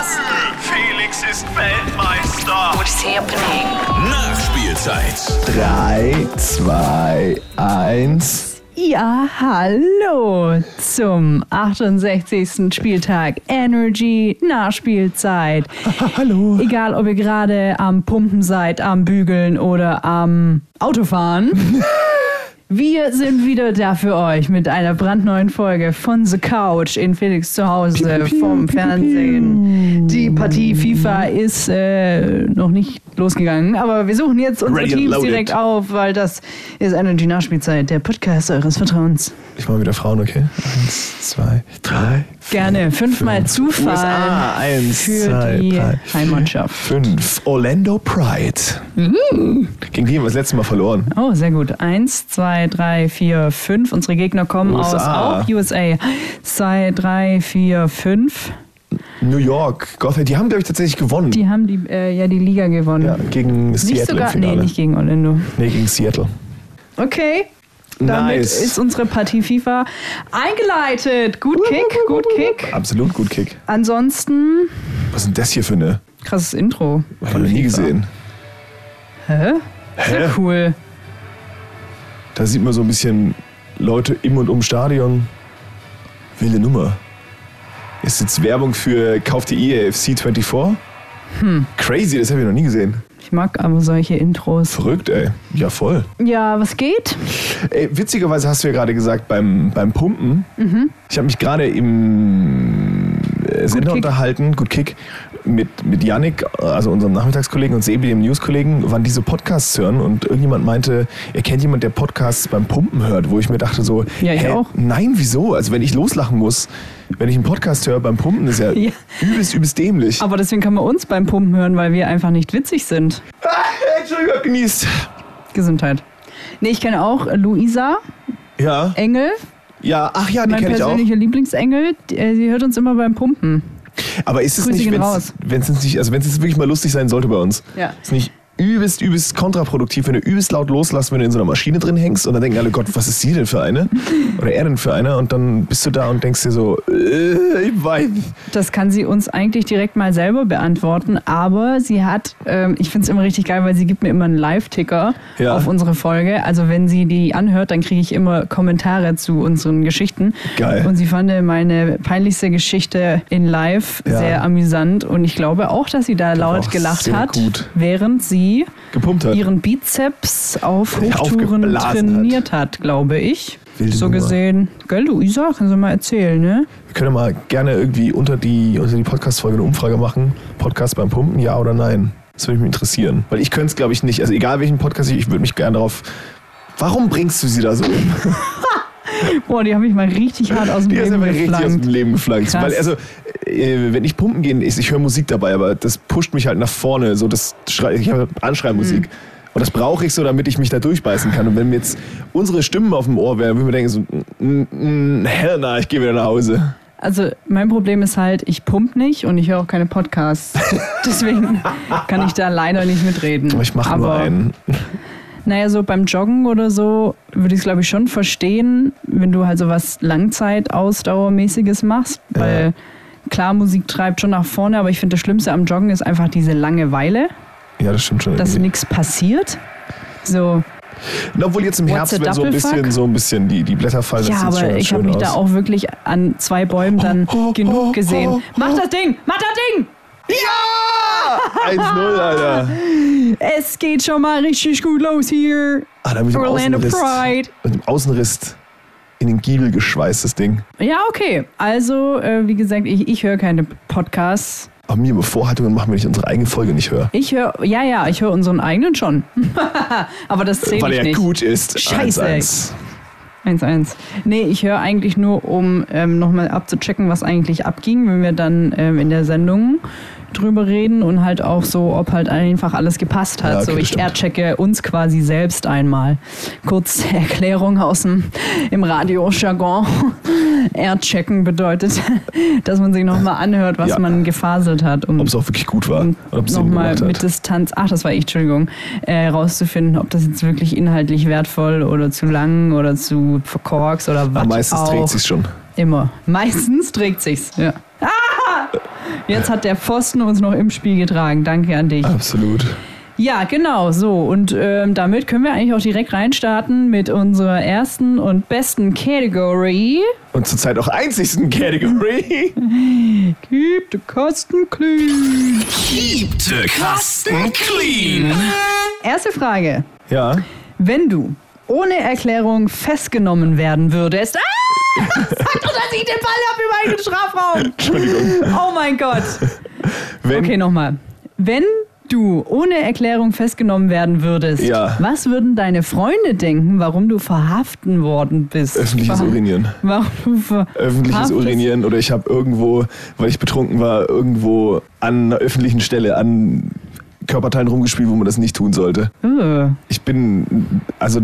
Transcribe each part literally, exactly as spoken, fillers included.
Carsten. Felix ist Weltmeister. What's happening? Nachspielzeit. drei, zwei, eins. Ja, hallo zum achtundsechzigsten Spieltag Energy Nachspielzeit. Hallo. Egal, ob ihr gerade am Pumpen seid, am Bügeln oder am Autofahren. Wir sind wieder da für euch mit einer brandneuen Folge von The Couch in Felix zu Hause piu, piu, vom piu, Fernsehen. Die Partie FIFA ist äh, noch nicht losgegangen, aber wir suchen jetzt unsere Ready and Teams loaded. direkt auf, weil das ist Energy Nachspielzeit, der Podcast eures Vertrauens. Ich mache wieder Frauen, okay? Eins, zwei, drei, vier, Gerne. Fünfmal fünf. Zufall U S A. Eins, für zwei, die drei, Heimatschaft. Fünf. Orlando Pride. Mhm. Gegen die haben wir das letzte Mal verloren. Oh, sehr gut. Eins, zwei, drei, vier, fünf. Unsere Gegner kommen U S A. aus auch U S A. Zwei, drei, vier, fünf. New York. Gotham, die haben, glaube ich, tatsächlich gewonnen. Die haben die, äh, ja die Liga gewonnen. ja, gegen nicht Seattle sogar, im Finale. nee, nicht gegen Orlando. Nee, gegen Seattle. Okay. Damit Nice. ist unsere Partie FIFA eingeleitet. Gut Kick, gut Kick. Absolut gut Kick. Ansonsten, Was ist denn das hier für eine? krasses Intro. Hab ich von noch nie FIFA. gesehen. Hä? Sehr Hä? cool. Da sieht man so ein bisschen Leute im und um Stadion. Wilde Nummer. Ist jetzt Werbung für Kauf die E A F C vierundzwanzig? Hm. Crazy, das habe ich noch nie gesehen. Ich mag aber solche Intros. Verrückt, ey. Ja, voll. Ja, was geht? Ey, witzigerweise hast du ja gerade gesagt, beim, beim Pumpen, Mhm. ich habe mich gerade im äh, Sender Kick. unterhalten, gut Kick, mit, mit Yannick, also unserem Nachmittagskollegen, und Sebi, dem News-Kollegen, wann diese Podcasts hören, und irgendjemand meinte, er kennt jemanden, der Podcasts beim Pumpen hört, wo ich mir dachte so, Ja, ich hä, auch. nein, wieso? Also wenn ich loslachen muss, wenn ich einen Podcast höre beim Pumpen, ist ja, Ja. übelst, übelst dämlich. Aber deswegen kann man uns beim Pumpen hören, weil wir einfach nicht witzig sind. Entschuldigung, genießt. Gesundheit. Nee, ich kenne auch Luisa Ja, Engel, ja, ach ja, die mein kenne ich auch. persönlicher Lieblingsengel. Die, äh, sie hört uns immer beim Pumpen. Aber ist es Grüße nicht, gehen wenn raus. es nicht, also wenn es jetzt wirklich mal lustig sein sollte bei uns, Ja. ist nicht übelst, übelst kontraproduktiv, wenn du übelst laut loslässt, wenn du in so einer Maschine drin hängst und dann denken alle, Gott, was ist sie denn für eine? Oder er denn für eine? Und dann bist du da und denkst dir so, äh, ich weiß nicht. Das kann sie uns eigentlich direkt mal selber beantworten, aber sie hat, ähm, ich finde es immer richtig geil, weil sie gibt mir immer einen Live-Ticker Ja. auf unsere Folge. Also wenn sie die anhört, dann kriege ich immer Kommentare zu unseren Geschichten. Geil. Und sie fand meine peinlichste Geschichte in Live Ja. sehr amüsant und ich glaube auch, dass sie da laut auch gelacht sehr hat, gut. während sie Gepumpt hat. ihren Bizeps auf Ja, Hochtouren aufgeblasen trainiert hat, glaube ich. Wilde so Nummer. gesehen. Gell, Luisa, kannst du mal erzählen, ne? Wir können mal gerne irgendwie unter die, unter die Podcast-Folge eine Umfrage machen. Podcast beim Pumpen, ja oder nein? Das würde mich interessieren. Weil ich könnte es, glaube ich, nicht. Also egal welchen Podcast, ich, ich würde mich gerne darauf... Warum bringst du sie da so um? Boah, die habe ich mal richtig hart aus dem Die ist Leben einfach richtig aus dem geflankt. Leben geflankt. Krass. Weil, also, äh, wenn ich pumpen gehe, ich, ich höre Musik dabei, aber das pusht mich halt nach vorne. So, das Schrei, ich habe Anschreimusik. Und das brauche ich so, damit ich mich da durchbeißen kann. Und wenn mir jetzt unsere Stimmen auf dem Ohr wären, würde ich mir denken, so, mm, mm, hell na, ich gehe wieder nach Hause. Also mein Problem ist halt, ich pump nicht und ich höre auch keine Podcasts. Deswegen kann ich da leider nicht mitreden. Aber ich mache nur Aber, einen. Naja, so beim Joggen oder so würde ich es, glaube ich, schon verstehen, wenn du halt so was Langzeitausdauermäßiges machst. Weil klar, Musik treibt schon nach vorne, aber ich finde, das Schlimmste am Joggen ist einfach diese Langeweile, Ja, das stimmt schon. dass irgendwie. nichts passiert. So, Na, obwohl jetzt im What's Herbst, a wenn so ein Doppelfuck? bisschen, so ein bisschen die, die Blätter fallen, ja, das sieht aber schon ich habe schön mich aus. da auch wirklich an zwei Bäumen dann Oh, oh, genug oh, gesehen. oh, Mach oh. das Ding! Mach das Ding! Ja! eins null, Alter. Es geht schon mal richtig gut los hier. Ah, da mit dem Orlando Außenriss, Pride. mit dem Außenriss in den Giebel geschweißt, das Ding. Ja, okay. Also, äh, wie gesagt, ich, ich höre keine Podcasts. Aber mir Bevorhaltungen machen, wenn ich unsere eigene Folge nicht höre. Ich höre, ja, ja, ich höre unseren eigenen schon. Aber das zählt Weil ich er nicht. gut ist. Scheiße. eins eins. eins eins. Nee, ich höre eigentlich nur, um ähm, nochmal abzuchecken, was eigentlich abging, wenn wir dann ähm, in der Sendung drüber reden und halt auch so, ob halt einfach alles gepasst hat. Ja, okay, so, das ich stimmt. erchecke uns quasi selbst einmal. Kurz Erklärung aus dem im Radio-Jargon. Erchecken bedeutet, dass man sich nochmal anhört, was Ja. man gefaselt hat, um Ob es auch wirklich gut war. um Oder ob es Sinn nochmal gemacht mit hat. Distanz, ach, das war ich, Entschuldigung, äh, rauszufinden, ob das jetzt wirklich inhaltlich wertvoll oder zu lang oder zu verkorkst oder was Aber meistens auch trägt sich's schon. immer. Meistens trägt sich's, ja. Ah! Jetzt hat der Pfosten uns noch im Spiel getragen. Danke an dich. Absolut. Ja, genau, so. Und ähm, damit können wir eigentlich auch direkt reinstarten mit unserer ersten und besten Category. Und zurzeit auch einzigsten Category. Keep the Kasten clean. Keep the Kasten clean. Erste Frage. Ja. Wenn du ohne Erklärung festgenommen werden würdest... Ah! Sag doch, dass ich den Ball habe über einen Strafraum. Entschuldigung. Oh mein Gott. Wenn, Okay, nochmal. Wenn du ohne Erklärung festgenommen werden würdest, Ja. was würden deine Freunde denken, warum du verhaften worden bist? Öffentliches Warum- Urinieren. Warum du ver- Öffentliches verhaftest? Urinieren oder ich habe irgendwo, weil ich betrunken war, irgendwo an einer öffentlichen Stelle an Körperteilen rumgespielt, wo man das nicht tun sollte. Oh, Ich bin, also,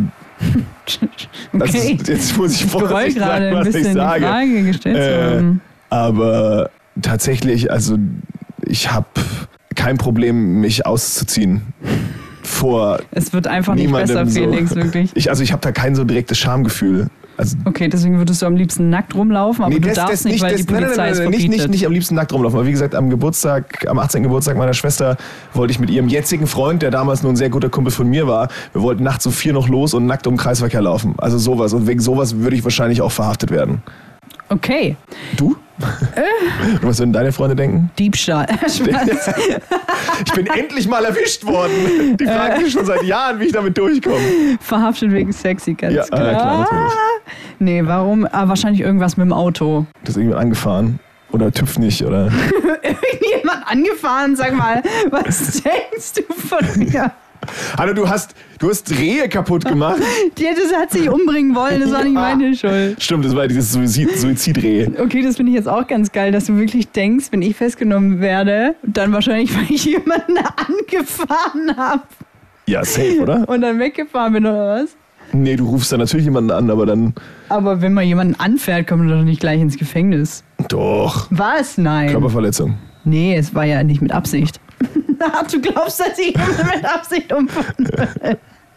das okay. ist, jetzt muss ich Ich bereue vorsichtig gerade sagen, ein was ich bisschen die sage. Frage gestellt zu Äh, haben. Aber tatsächlich, also ich habe kein Problem, mich auszuziehen vor Es wird einfach nicht niemandem besser, so. Felix, wirklich. Ich, also ich habe da kein so direktes Schamgefühl. Also Okay, deswegen würdest du am liebsten nackt rumlaufen, aber nee, du das, darfst das nicht, weil das, die nein, nein, Polizei nein, es nein, nicht, verbietet. nicht, nicht am liebsten nackt rumlaufen. Aber wie gesagt, am Geburtstag, am achtzehnten Geburtstag meiner Schwester wollte ich mit ihrem jetzigen Freund, der damals nur ein sehr guter Kumpel von mir war, wir wollten nachts um vier noch los und nackt um den Kreisverkehr laufen. Also sowas. Und wegen sowas würde ich wahrscheinlich auch verhaftet werden. Okay, Du? Und was würden deine Freunde denken? Diebstahl. Spaß. Ich bin endlich mal erwischt worden. Die fragen mich schon seit Jahren, wie ich damit durchkomme. Verhaftet wegen sexy, ganz Ja, äh, klar. klar, natürlich. Nee, warum? Ah, wahrscheinlich irgendwas mit dem Auto. Das ist irgendjemand angefahren. Oder TÜV nicht. Oder Irgendjemand angefahren, sag mal, was denkst du von mir? Hallo, du hast, du hast Rehe kaputt gemacht. Die das hat sich umbringen wollen, das war nicht meine Schuld. Stimmt, das war dieses Suizid, Suizidrehe. Okay, das finde ich jetzt auch ganz geil, dass du wirklich denkst, wenn ich festgenommen werde, dann wahrscheinlich, weil ich jemanden angefahren habe Ja, safe, oder? und dann weggefahren bin oder was? Nee, du rufst dann natürlich jemanden an, aber dann Aber wenn man jemanden anfährt, kommt man doch nicht gleich ins Gefängnis. doch. Was? Nein. Körperverletzung. Nee, es war ja nicht mit Absicht. Du glaubst, dass ich mit Absicht umfahren will?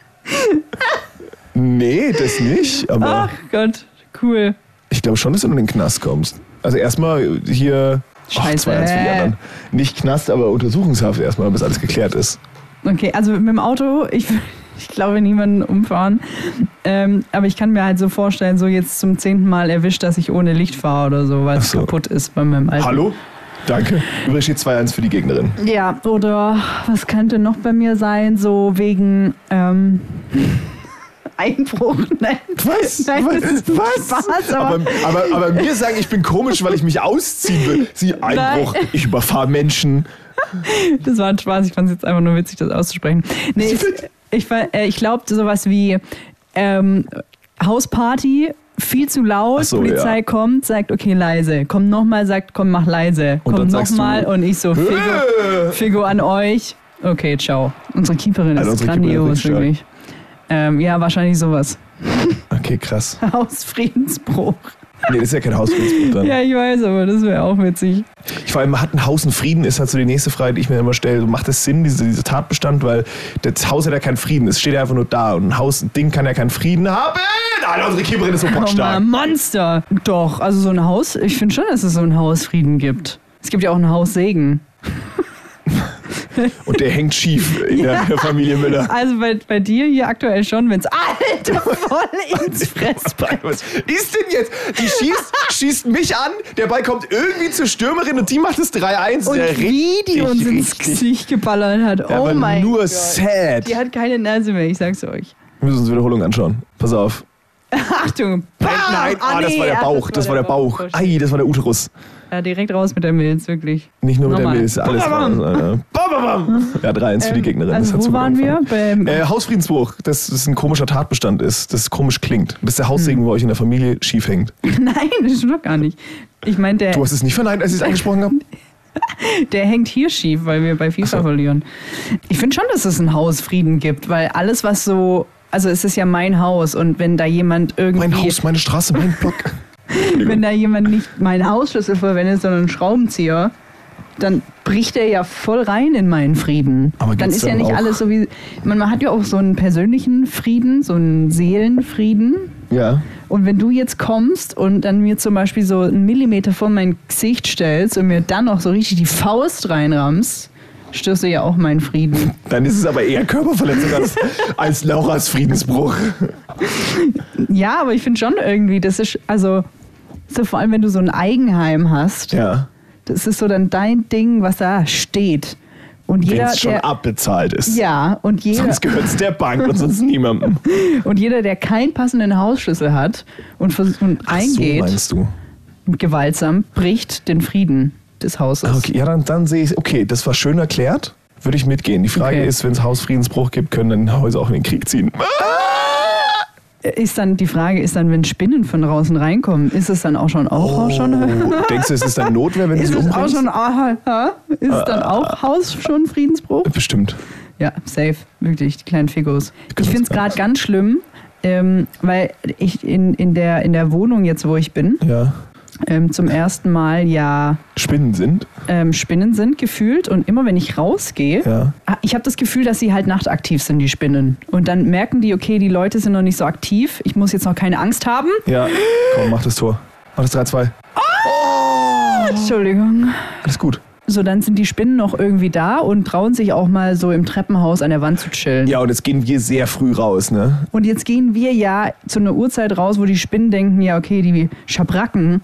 Nee, das nicht, aber Ach Gott, cool. ich glaube schon, dass du in den Knast kommst. Also erstmal hier Ach, Scheiße. zwei, eins für die anderen. Nicht Knast, aber Untersuchungshaft erstmal, bis alles geklärt ist. Okay, also mit dem Auto, ich, ich glaube niemanden umfahren. Ähm, aber ich kann mir halt so vorstellen, so jetzt zum zehnten Mal erwischt, dass ich ohne Licht fahre oder so, weil Ach es so. kaputt ist bei meinem Auto. Hallo? Danke. Übrigens steht zwei eins für die Gegnerin. Ja, oder was könnte noch bei mir sein, so wegen ähm, Einbruch? Nein. Was? Nein, was? das ist ein Was? Spaß, aber, aber, aber, aber mir sagen, ich bin komisch, weil ich mich ausziehen will. Sie, Einbruch, Nein. ich überfahre Menschen. das war ein Spaß, ich fand es jetzt einfach nur witzig, das auszusprechen. Nee, ich, ich, äh, ich glaube sowas wie ähm, Hausparty, viel zu laut, Ach so, Polizei ja. kommt, sagt, okay, leise. Kommt nochmal, sagt, komm, mach leise. Und Kommt dann sagst nochmal du, und ich so, Figo, Äh. Figo an euch. Okay, ciao. Unsere Keeperin Also ist unsere Keeperin ist grandios, richtig stark. wirklich. Ähm, ja, wahrscheinlich sowas. Okay, krass. Hausfriedensbruch. Nee, das ist ja kein Hausfriedensbruch dann. Ja, ich weiß, aber das wäre auch witzig. Ich, vor allem, hat ein Haus einen Frieden, ist halt so die nächste Frage, die ich mir immer stelle. Macht das Sinn, diese, dieser Tatbestand? Weil das Haus hat ja keinen Frieden, es steht ja einfach nur da. Und ein Haus, ein Ding kann ja keinen Frieden haben. Alter, unsere Keeperin ist so Oh bockstark. Mann, Monster. Doch, also so ein Haus, ich finde schon, dass es so einen Hausfrieden gibt. Es gibt ja auch einen Haussegen. Und der hängt schief in der, der Familie Müller. Also bei, bei dir hier aktuell schon, wenn es Alter voll ins Fressbrett. Was ist denn jetzt? Die schießt, schießt mich an, der Ball kommt irgendwie zur Stürmerin und die macht es drei eins. Und Der wie die richtig, uns ins richtig- Gesicht geballert hat. Der Oh war mein nur Gott. sad. Die hat keine Nase mehr, ich sag's euch. Wir müssen uns Wiederholung anschauen. Pass auf. Achtung. Nein, nein, ah, das nee, war der ach, Bauch. Das war der Bauch. Oh, shit. Ei, das war der Uterus. Ja, direkt raus mit der Milz, wirklich. Nicht nur mit Nochmal. der Milz, alles Bam, war. Äh, bam, bam, bam. Ja, drei eins für die Gegnerin. Also das hat wo super waren wir? angefangen. Beim Äh, Hausfriedensbruch, dass das ein komischer Tatbestand ist, dass es komisch klingt. Dass der Haussegen bei euch in der Familie schief hängt. Nein, das stimmt doch gar nicht. Ich meine, der, Du hast es nicht verneint, als ich es angesprochen habe? der hängt hier schief, weil wir bei FIFA Ach so. verlieren. Ich finde schon, dass es einen Hausfrieden gibt, weil alles, was so... Also es ist ja mein Haus und wenn da jemand irgendwie... Mein Haus, meine Straße, mein Block. Wenn da jemand nicht meinen Hausschlüssel verwendet, sondern einen Schraubenzieher, dann bricht er ja voll rein in meinen Frieden. Aber dann geht's ist ja dann nicht auch- alles so wie... Man, man hat ja auch so einen persönlichen Frieden, so einen Seelenfrieden. Ja. Und wenn du jetzt kommst und dann mir zum Beispiel so einen Millimeter vor mein Gesicht stellst und mir dann noch so richtig die Faust reinrammst, störst du ja auch meinen Frieden. Dann ist es aber eher Körperverletzung als, als Lauras Friedensbruch. Ja, aber ich finde schon irgendwie, das ist, also, so vor allem, wenn du so ein Eigenheim hast, Ja. das ist so dann dein Ding, was da steht. Und Wenn jeder, es schon der, abbezahlt ist. ja, und jeder, Sonst gehört es der Bank und sonst niemandem. und jeder, der keinen passenden Hausschlüssel hat und, vers- und Ach eingeht, so meinst du? gewaltsam, bricht den Frieden des Hauses. Ah, okay, ja, dann, dann sehe ich, okay, das war schön erklärt. Würde ich mitgehen. Die Frage Okay. ist, wenn es Hausfriedensbruch gibt, können dann Häuser auch in den Krieg ziehen. Ist dann die Frage, ist dann, wenn Spinnen von draußen reinkommen, ist es dann auch schon auch, auch schon Oh, denkst du, es ist dann Notwehr, wenn du ist sie es auch umbringst? schon aha, aha, ist es dann auch Haus schon Friedensbruch? Bestimmt. Ja, safe, wirklich, die kleinen Figos. können Ich finde uns es gar gerade ganz schlimm, ähm, weil ich in, in, der, in der Wohnung jetzt, wo ich bin, Ja. ähm, zum ersten Mal ja Spinnen sind. ähm, Spinnen sind gefühlt und immer wenn ich rausgehe, Ja. ah, ich habe das Gefühl, dass sie halt nachtaktiv sind, die Spinnen. Und dann merken die, okay, die Leute sind noch nicht so aktiv, ich muss jetzt noch keine Angst haben. Ja. Komm, mach das Tor. Mach das drei zwei. Entschuldigung. Alles gut. So, dann sind die Spinnen noch irgendwie da und trauen sich auch mal so im Treppenhaus an der Wand zu chillen. Ja, und jetzt gehen wir sehr früh raus, ne? Und jetzt gehen wir ja zu einer Uhrzeit raus, wo die Spinnen denken, ja okay, die Schabracken.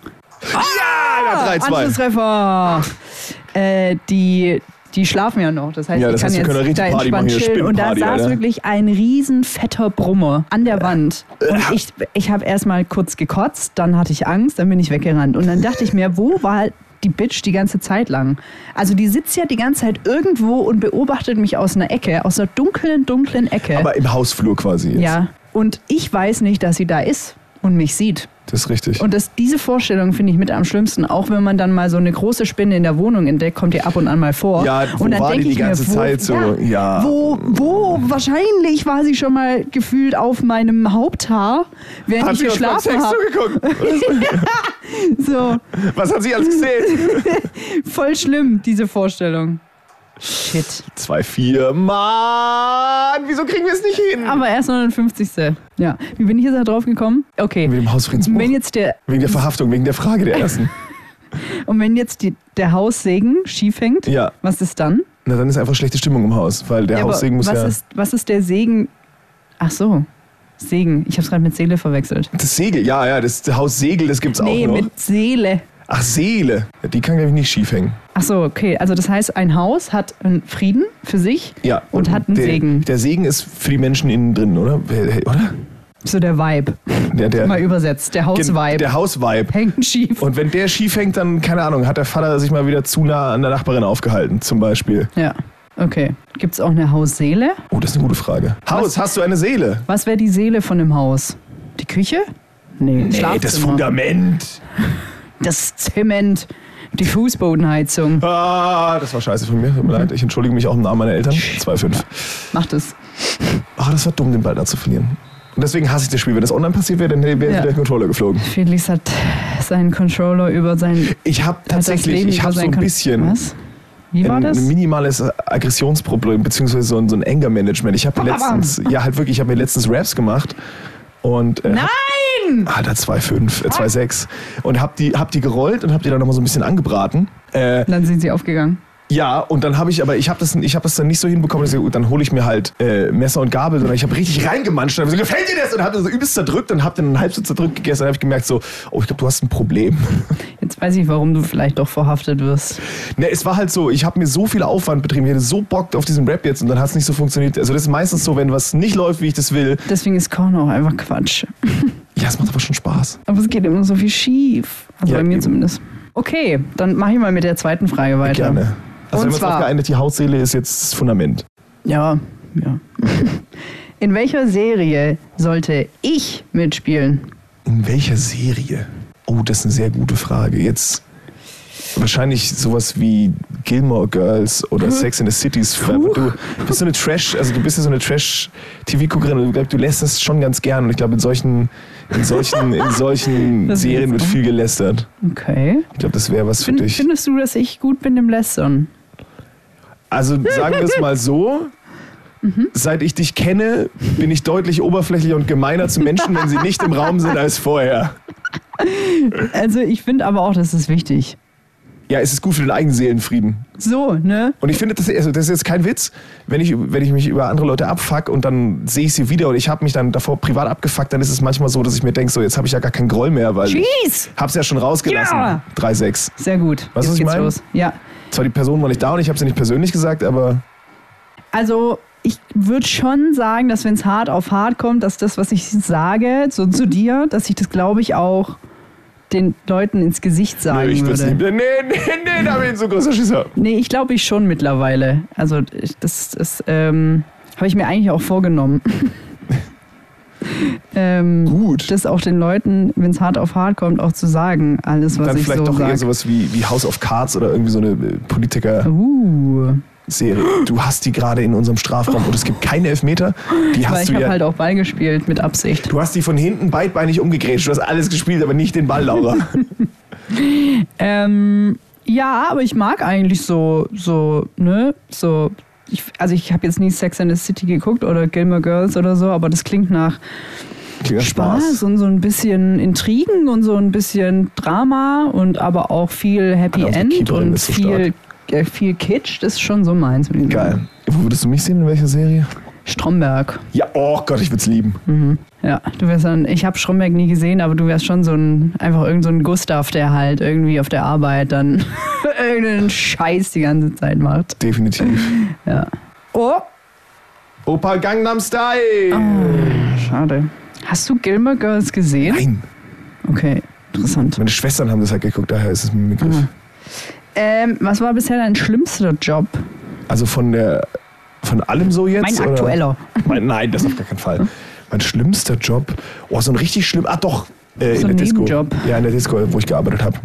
Ja, drei zwei. Anschlusstreffer! Äh, die, die schlafen ja noch. Das heißt, Ja, ich das kann heißt, wir jetzt können richtig da Party machen entspannt hier, chillen. Und da Spinnenparty, saß Alter. wirklich ein riesen fetter Brummer an der Wand. Und ich, ich habe erstmal kurz gekotzt, dann hatte ich Angst, dann bin ich weggerannt. Und dann dachte ich mir, wo war die Bitch die ganze Zeit lang? Also die sitzt ja die ganze Zeit irgendwo und beobachtet mich aus einer Ecke, aus einer dunklen, dunklen Ecke. Aber im Hausflur quasi jetzt. Ja, und ich weiß nicht, dass sie da ist und mich sieht. Das ist richtig. Und das, diese Vorstellung finde ich mit am schlimmsten. Auch wenn man dann mal so eine große Spinne in der Wohnung entdeckt, kommt die ab und an mal vor. Ja, wo und dann war die denk die ich mir, ganze wo, Zeit so? Ja. Wo, wo, wahrscheinlich war sie schon mal gefühlt auf meinem Haupthaar, während Hat ich sie uns beim geschlafen Sex habe. zugeguckt? So, Was hat sie alles gesehen? voll schlimm, diese Vorstellung. Shit. zwei vier. Mann, wieso kriegen wir es nicht hin? Aber erst neunundfünfzigste Ja. Wie bin ich jetzt da drauf gekommen? Okay. Mit dem Hausfriedensbruch. Wenn jetzt der, Wegen der Verhaftung, wegen der Frage der ersten. und wenn jetzt die, der Haussegen schief hängt, Ja. was ist dann? Na, dann ist einfach schlechte Stimmung im Haus, weil der Ja, aber Haussegen muss was ja... Ist, was ist der Segen? Ach so, Segen. Ich habe es gerade mit Seele verwechselt. Das Segel, ja, ja, das Haus Segel, das gibt's Nee, auch noch. mit Seele. Ach, Seele. Ja, die kann, glaube ich, nicht schief hängen. Ach so, okay. Also das heißt, ein Haus hat einen Frieden für sich Ja. und hat einen der, Segen. Der Segen ist für die Menschen innen drin, oder? Oder? So der Vibe. Der, der, Mal übersetzt. Der Hausvibe. Der Hausvibe. Hängt schief. Und wenn der schief hängt, dann, keine Ahnung, hat der Vater sich mal wieder zu nah an der Nachbarin aufgehalten, zum Beispiel. Ja, okay. Gibt es auch eine Hausseele? Oh, das ist eine gute Frage. Haus, hast du eine Seele? Was wäre die Seele von dem Haus? Die Küche? Nee, Nee, Schlafzimmer. das Fundament. Das Zement. Die Fußbodenheizung. Ah, das war scheiße von mir. Tut mir leid. Ich entschuldige mich auch im Namen meiner Eltern. zwei fünf. Macht es. Ah, das war dumm, den Ball da zu verlieren. Und deswegen hasse ich das Spiel. Wenn das online passiert wäre, dann wäre Ja. der Controller geflogen. Felix hat seinen Controller über sein... Ich habe hat das tatsächlich, Leben ich über habe so sein ein Kon- bisschen Was? Wie war ein, das? ein minimales Aggressionsproblem, beziehungsweise so ein, so ein Anger-Management. Ich habe mir letztens, ja halt wirklich, ich habe mir letztens Raps gemacht und äh, Nein! Alter, zwei fünf, äh, zwei sechs und hab die, hab die gerollt und hab die dann nochmal so ein bisschen angebraten. Äh, Dann sind sie aufgegangen. ja, und dann habe ich, aber ich habe das, ich hab das dann nicht so hinbekommen, dass ich, gut, dann hole ich mir halt äh, Messer und Gabel, sondern ich habe richtig reingemanscht und hab so, gefällt dir das? Und habe das so übelst zerdrückt und habe dann halb so zerdrückt gegessen und habe ich gemerkt so, oh, ich glaube, du hast ein Problem. Jetzt weiß ich, warum du vielleicht doch verhaftet wirst. Ne, es war halt so, ich habe mir so viel Aufwand betrieben, ich hatte so Bock auf diesen Rap jetzt und dann hat es nicht so funktioniert. Also das ist meistens so, wenn was nicht läuft, wie ich das will. Deswegen ist Korn auch einfach Quatsch. Ja, es macht aber schon Spaß. Aber es geht immer so viel schief. Also Ja, bei mir eben. zumindest. Okay, dann mache ich mal mit der zweiten Frage weiter. Gerne. Also Und wenn wir uns zwar- darauf geeinigt, die Hautseele ist jetzt das Fundament. Ja, ja. In welcher Serie sollte ich mitspielen? In welcher Serie? Oh, das ist eine sehr gute Frage. Jetzt wahrscheinlich sowas wie Gilmore Girls oder Sex in the Cities. Du bist so eine Trash, also du bist ja so eine Trash-T V-Guckerin und ich glaube, du lässt das schon ganz gern. Und ich glaube, in solchen, In solchen, in solchen Das Serien wird ist so. viel gelästert. Okay. Ich glaube, das wäre was für Find, dich. findest du, dass ich gut bin im Lästern? Also sagen wir es mal so, Mhm. seit ich dich kenne, bin ich deutlich oberflächlicher und gemeiner zu Menschen, wenn sie nicht im Raum sind, als vorher. Also ich finde aber auch, das ist wichtig. Ja, es ist gut für den eigenen Seelenfrieden. So, ne? Und ich finde, das, also das ist jetzt kein Witz, wenn ich, wenn ich mich über andere Leute abfuck und dann sehe ich sie wieder und ich habe mich dann davor privat abgefuckt, dann ist es manchmal so, dass ich mir denke, so jetzt habe ich ja gar keinen Groll mehr, weil Jeez. ich hab's ja schon rausgelassen. Ja. drei sechs. Sehr gut. Weißt du, was Jetzt ich geht's meine? los. Ja. Zwar die Person war nicht da und ich habe sie nicht persönlich gesagt, aber Also ich würde schon sagen, dass wenn es hart auf hart kommt, dass das, was ich sage, so zu dir, dass ich das, glaube ich, auch den Leuten ins Gesicht sagen nö, ich will's würde. nicht. Nee, nee, nee, da bin ich so großer Schisser. Nee, ich glaube ich schon mittlerweile. Also ich- das, das ähm, habe ich mir eigentlich auch vorgenommen. ähm, Gut. Das auch den Leuten, wenn es hart auf hart kommt, auch zu sagen, alles, was Dann ich vielleicht so doch eher sage. sowas wie, wie House of Cards oder irgendwie so eine äh, Politiker-Serie. Uh, Du hast die gerade in unserem Strafraum und es gibt keine Elfmeter. Die weil hast ich du habe ja. halt auch Ball gespielt mit Absicht. Du hast die von hinten beidbeinig umgegrätscht. Du hast alles gespielt, aber nicht den Ball, Laura. Ähm, ja, aber ich mag eigentlich so, so, ne, so. Ich, also ich habe jetzt nie Sex and the City geguckt oder Gilmore Girls oder so, aber das klingt nach Klingt nach Spaß und so ein bisschen Intrigen und so ein bisschen Drama und aber auch viel Happy Alter, unsere End Keeperin und ist so viel, äh, viel Kitsch. Das ist schon so meins. würde ich Geil. sagen. Wo würdest du mich sehen? In welcher Serie? Stromberg. Ja, oh Gott, ich würde es lieben. Ja, du wärst dann, ich habe Stromberg nie gesehen, aber du wärst schon so ein, einfach irgend so ein Gustav, der halt irgendwie auf der Arbeit dann irgendeinen Scheiß die ganze Zeit macht. Definitiv. Ja. Oh, Opa Gangnam Style. schade. Hast du Gilmore Girls gesehen? Nein. Okay, interessant. Meine Schwestern haben das halt geguckt, daher ist es mir ein Begriff. Mhm. Ähm, was war bisher dein schlimmster Job? Also von der von allem so jetzt? Mein oder? aktueller. Mein, nein, das auf gar keinen Fall. Mein schlimmster Job. Oh, so ein richtig schlimm. Ah, doch. Äh, So in ein der Disco. Nebenjob. Ja, in der Disco, wo ich gearbeitet habe.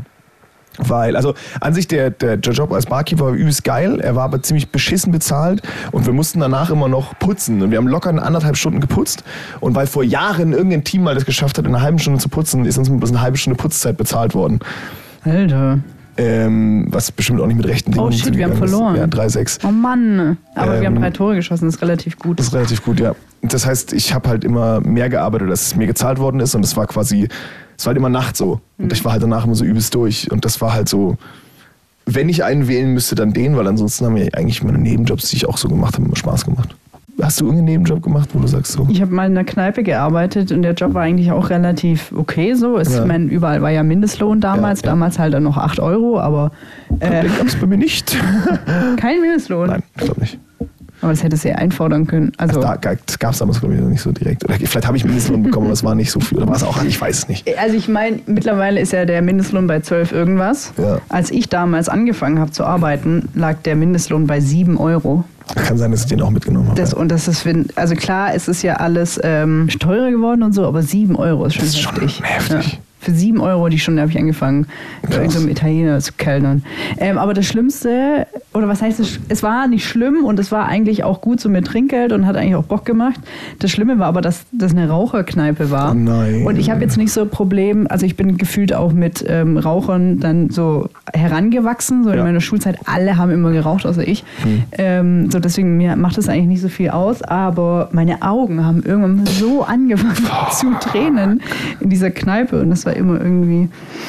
Weil, also an sich der, der Job als Barkeeper war übelst geil, er war aber ziemlich beschissen bezahlt und wir mussten danach immer noch putzen. Und wir haben locker eine anderthalb Stunden geputzt und weil vor Jahren irgendein Team mal das geschafft hat, in einer halben Stunde zu putzen, ist uns bloß eine halbe Stunde Putzzeit bezahlt worden. Alter. Ähm, was bestimmt auch nicht mit rechten Dingen Oh shit, wir haben zugegangen ist. verloren. Ja, drei sechs. Oh Mann. Aber wir haben Ähm, drei Tore geschossen, das ist relativ gut. Das ist relativ gut, ja. Das heißt, ich habe halt immer mehr gearbeitet, als es mir gezahlt worden ist und es war quasi, es war halt immer Nacht so. Und ich war halt danach immer so übelst durch und das war halt so, wenn ich einen wählen müsste, dann den, weil ansonsten haben mir eigentlich meine Nebenjobs, die ich auch so gemacht habe, immer Spaß gemacht. Hast du irgendeinen Nebenjob gemacht, wo du sagst so? Ich habe mal in einer Kneipe gearbeitet und der Job war eigentlich auch relativ okay so. Es, Ja. ich meine, überall war ja Mindestlohn damals, Ja, ja. damals halt dann noch acht Euro, aber äh, Den gab es bei mir nicht. kein Mindestlohn. Nein, ich glaube nicht. Aber das hätte sie ja einfordern können. Also, Da, das gab es damals, glaube ich, noch nicht so direkt. Oder vielleicht habe ich Mindestlohn bekommen, aber es war nicht so viel. Oder war es auch, ich weiß es nicht. also ich meine, mittlerweile ist ja der Mindestlohn bei zwölf irgendwas. Ja. Als ich damals angefangen habe zu arbeiten, lag der Mindestlohn bei sieben Euro. Kann sein, dass ich den auch mitgenommen habe. Das, und das ist, wenn- also klar, es ist ja alles ähm, teurer geworden und so, aber sieben Euro ist schon Das ist schon heftig. heftig. Ja. Für sieben Euro die Stunde habe ich angefangen, bei Krass. irgendeinem Italiener zu kellnern. Ähm, aber das Schlimmste, oder was heißt es, es war nicht schlimm und es war eigentlich auch gut so mit Trinkgeld und hat eigentlich auch Bock gemacht. Das Schlimme war aber, dass das eine Raucherkneipe war. Oh nein. Und ich habe jetzt nicht so ein Problem, also ich bin gefühlt auch mit ähm, Rauchern dann so herangewachsen, so in Ja. meiner Schulzeit. Alle haben immer geraucht, außer ich. Hm. Ähm, so deswegen mir macht das eigentlich nicht so viel aus, aber meine Augen haben irgendwann so angefangen zu tränen in dieser Kneipe und das war immer irgendwie.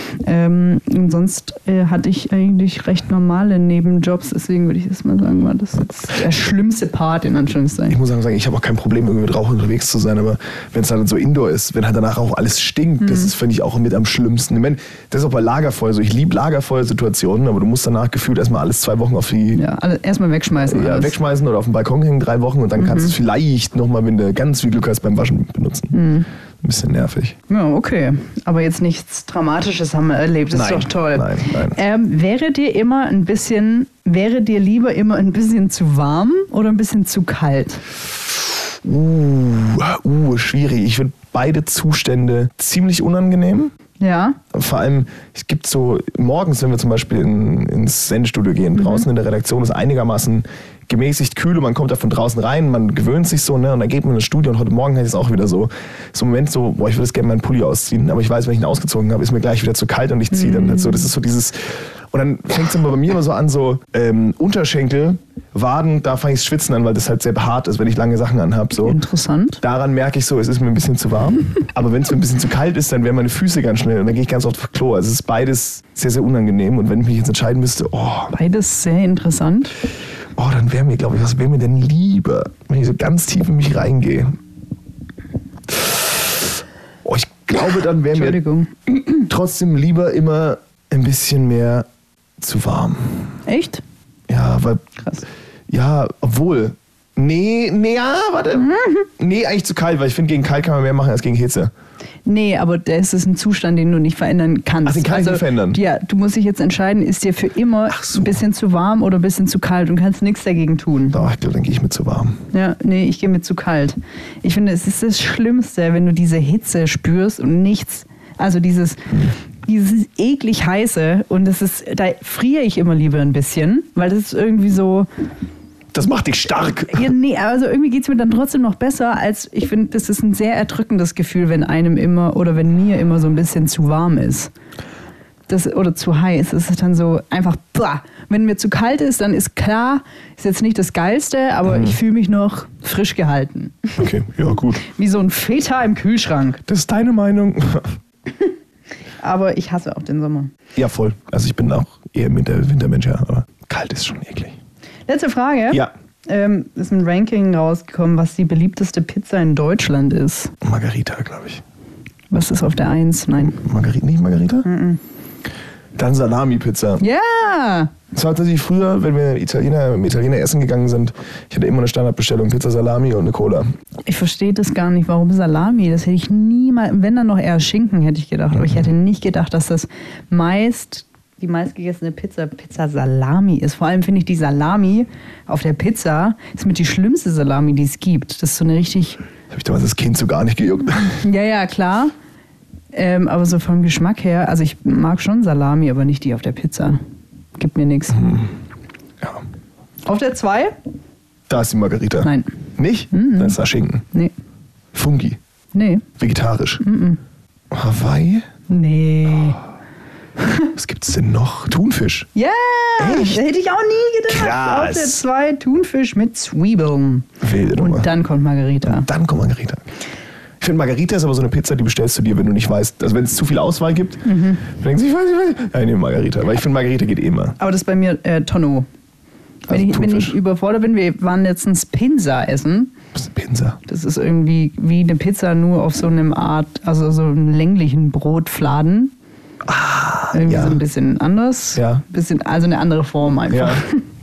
Ähm, und sonst äh, hatte ich eigentlich recht normale Nebenjobs, deswegen würde ich das mal sagen, war das jetzt der schlimmste Part in Ich Anführungszeichen. muss sagen, ich habe auch kein Problem, irgendwie mit Rauch unterwegs zu sein, aber wenn es dann so indoor ist, wenn halt danach auch alles stinkt, das ist, finde ich, auch mit am schlimmsten. Ich meine, das ist auch bei Lagerfeuer so. Ich liebe Lagerfeuersituationen, aber du musst danach gefühlt erstmal alles zwei Wochen auf die Ja, alle, erstmal wegschmeißen. ja, alles. wegschmeißen oder auf den Balkon hängen, drei Wochen und dann kannst du es vielleicht nochmal, wenn du ganz viel Glück hast, beim Waschen benutzen. Ein bisschen nervig. Ja, okay. Aber jetzt nichts Dramatisches haben wir erlebt. Das Nein, ist doch toll. nein, nein. Ähm, wäre dir immer ein bisschen, wäre dir lieber immer ein bisschen zu warm oder ein bisschen zu kalt? Uh, uh, schwierig. Ich finde beide Zustände ziemlich unangenehm. Ja. Vor allem, es gibt so, morgens, wenn wir zum Beispiel in, ins Sendestudio gehen, draußen in der Redaktion ist einigermaßen gemäßigt kühl und man kommt da von draußen rein, man gewöhnt sich so, ne, und dann geht man ins Studio und heute Morgen hatte ich es auch wieder so, so ein Moment so, boah, ich würde jetzt gerne meinen Pulli ausziehen, aber ich weiß, wenn ich ihn ausgezogen habe, ist mir gleich wieder zu kalt und ich ziehe dann halt so, das ist so dieses, und dann fängt es immer bei mir immer so an, so ähm, Unterschenkel, Waden, da fange ich das Schwitzen an, weil das halt sehr hart ist, wenn ich lange Sachen anhabe. So. Interessant. Daran merke ich so, es ist mir ein bisschen zu warm. Aber wenn es mir ein bisschen zu kalt ist, dann werden meine Füße ganz schnell und dann gehe ich ganz oft aufs Klo. Also es ist beides sehr, sehr unangenehm. Und wenn ich mich jetzt entscheiden müsste, oh, Beides sehr interessant. oh dann wäre mir, glaube ich, was wäre mir denn lieber, wenn ich so ganz tief in mich reingehe? Oh, ich glaube, dann wäre mir Entschuldigung. trotzdem lieber immer ein bisschen mehr zu warm. Echt? Ja, weil... Krass. Ja, obwohl. Nee, nee, ja, warte. Nee, eigentlich zu kalt, weil ich finde, gegen kalt kann man mehr machen als gegen Hitze. Nee, aber das ist ein Zustand, den du nicht verändern kannst. Ach, den kann ich nicht verändern? Ja, du musst dich jetzt entscheiden, ist dir für immer Ach so. ein bisschen zu warm oder ein bisschen zu kalt und kannst nichts dagegen tun. Doch, ich glaube, dann gehe ich mit zu warm. Ja, nee, ich gehe mit zu kalt. Ich finde, es ist das Schlimmste, wenn du diese Hitze spürst und nichts, also dieses, dieses eklig heiße und das ist, da friere ich immer lieber ein bisschen, weil das ist irgendwie so, Das macht dich stark. ja, nee, also irgendwie geht es mir dann trotzdem noch besser, als ich finde, das ist ein sehr erdrückendes Gefühl, wenn einem immer oder wenn mir immer so ein bisschen zu warm ist. Das, oder zu heiß. Es ist dann so einfach, bah. Wenn mir zu kalt ist, dann ist klar, ist jetzt nicht das Geilste, aber Mhm. ich fühle mich noch frisch gehalten. Okay, ja, gut. Wie so ein Feta im Kühlschrank. Das ist deine Meinung. Aber ich hasse auch den Sommer. Ja, voll. Also ich bin auch eher mit der Wintermensch, ja, aber kalt ist schon eklig. Letzte Frage. Ja. Ähm, ist ein Ranking rausgekommen, was die beliebteste Pizza in Deutschland ist. Margarita, glaube ich. Was ist auf der Eins? Nein. Margarita, nicht Margarita? Mhm. Dann Salami-Pizza. Ja! Das war tatsächlich früher, wenn wir Italiener, mit Italiener essen gegangen sind, ich hatte immer eine Standardbestellung, Pizza Salami und eine Cola. Ich verstehe das gar nicht. Warum Salami? Das hätte ich niemals, wenn dann noch eher Schinken, hätte ich gedacht. Aber ich hätte nicht gedacht, dass das meist, die meistgegessene Pizza Pizza Salami ist. Vor allem finde ich die Salami auf der Pizza ist mit die schlimmste Salami, die es gibt. Das ist so eine richtig, Habe ich damals als Kind so gar nicht gejuckt. ja, ja, klar. Ähm, aber so vom Geschmack her, also ich mag schon Salami, aber nicht die auf der Pizza. Gibt mir nichts. Ja. Auf der zwei? Da ist die Margarita. Nein. Nicht? Dann ist da Schinken. Nee. Fungi. Nee. Vegetarisch. Hawaii? Nee. Was gibt's denn noch? Thunfisch. Ja! Echt? Hätte ich auch nie gedacht. Krass. Auf der zwei Thunfisch mit Zwiebeln. Wilde Nummer. Und dann kommt Margarita. Dann kommt Margarita. Ich finde, Margarita ist aber so eine Pizza, die bestellst du dir, wenn du nicht weißt, also wenn es zu viel Auswahl gibt, dann denkst du, ich weiß, ich weiß. Ja, ich nehme Margarita, weil ich finde, Margarita geht immer. Aber das ist bei mir äh, Tonno. Wenn, Also ich, wenn Thunfisch. ich überfordert bin, wir waren letztens Pinsa essen. Was ist eine Pinsa? Das ist irgendwie wie eine Pizza, nur auf so einem Art, also so einem länglichen Brotfladen. Ah, irgendwie ja. so ein bisschen anders. Ja. Bisschen, also eine andere Form einfach. Ja.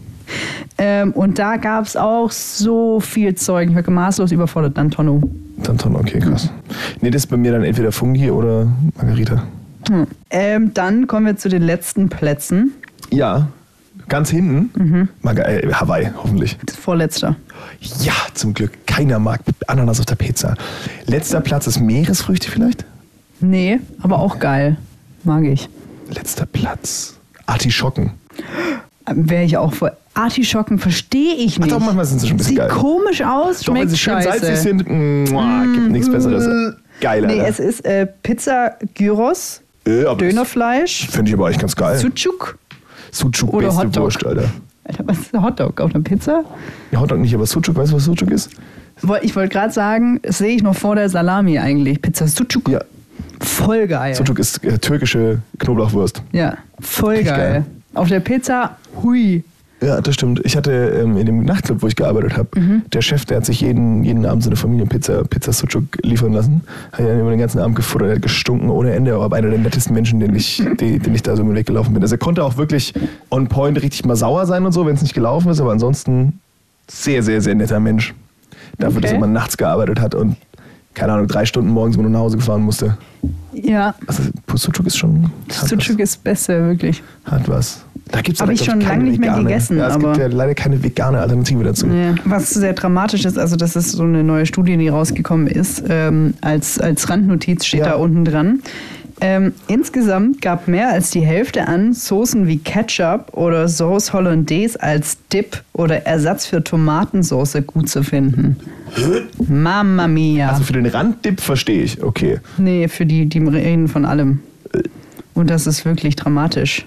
Ähm, und da gab es auch so viel Zeug. Ich war maßlos überfordert. Dann Tonno. Dann Tonne, okay, krass. Nee, das ist bei mir dann entweder Fungi oder Margarita. Hm. Ähm, dann kommen wir zu den letzten Plätzen. Ja, ganz hinten, Marga äh, Hawaii, hoffentlich. Das vorletzter. Ja, zum Glück. Keiner mag Ananas auf der Pizza. Letzter Platz ist Meeresfrüchte vielleicht? Nee, aber auch geil. Mag ich. Letzter Platz. Artischocken. Wäre ich auch vor. Artischocken verstehe ich Ach nicht. doch, manchmal sind sie schon ein bisschen Sieht geil. komisch aus, Doch, wenn schmeckt sie schön scheiße. salzig sind, muah, gibt nichts Besseres. Geil, Nee, Alter. es ist äh, Pizza Gyros, Äh, aber Dönerfleisch, das Finde ich aber eigentlich ganz geil. Sucuk. Sucuk, oder beste Hotdog. Wurst, Alter. Alter, was ist ein Hotdog auf einer Pizza? Ja, Hotdog nicht, aber Sucuk, weißt du, was Sucuk ist? Woll- Ich wollte gerade sagen, das sehe ich noch vor der Salami eigentlich. Pizza Sucuk. Ja, Voll geil. Sucuk ist äh, türkische Knoblauchwurst. Ja, voll Richtig geil. geil. Auf der Pizza, hui. Ja, das stimmt. Ich hatte ähm, in dem Nachtclub, wo ich gearbeitet habe, der Chef, der hat sich jeden, jeden Abend so eine Familienpizza, Pizza Sucuk liefern lassen. Hat ja über den ganzen Abend gefuttert, er hat gestunken ohne Ende, aber einer der nettesten Menschen, den ich, die, den ich da so im Weg gelaufen bin. Also er konnte auch wirklich on point richtig mal sauer sein und so, wenn es nicht gelaufen ist, aber ansonsten sehr, sehr, sehr netter Mensch. Dafür, Okay. dass er mal nachts gearbeitet hat und, keine Ahnung, drei Stunden morgens immer nur nach Hause gefahren musste. Ja, Also Sucuk ist schon... hat Sucuk ist das Beste, wirklich. was. Hat was. Da gibt's Hab aber, ich glaub schon keine lange nicht mehr vegane. gegessen, Ja, es aber- gibt ja leider keine vegane Alternative dazu. Ja. Was sehr dramatisch ist, also das ist so eine neue Studie, die rausgekommen ist, ähm, als, als Randnotiz steht Ja. da unten dran. Ähm, insgesamt gab mehr als die Hälfte an, Soßen wie Ketchup oder Sauce Hollandaise als Dip oder Ersatz für Tomatensauce gut zu finden. Mamma mia. Also für den Randdip verstehe ich, okay. Nee, für die, die reden von allem. Und das ist wirklich dramatisch.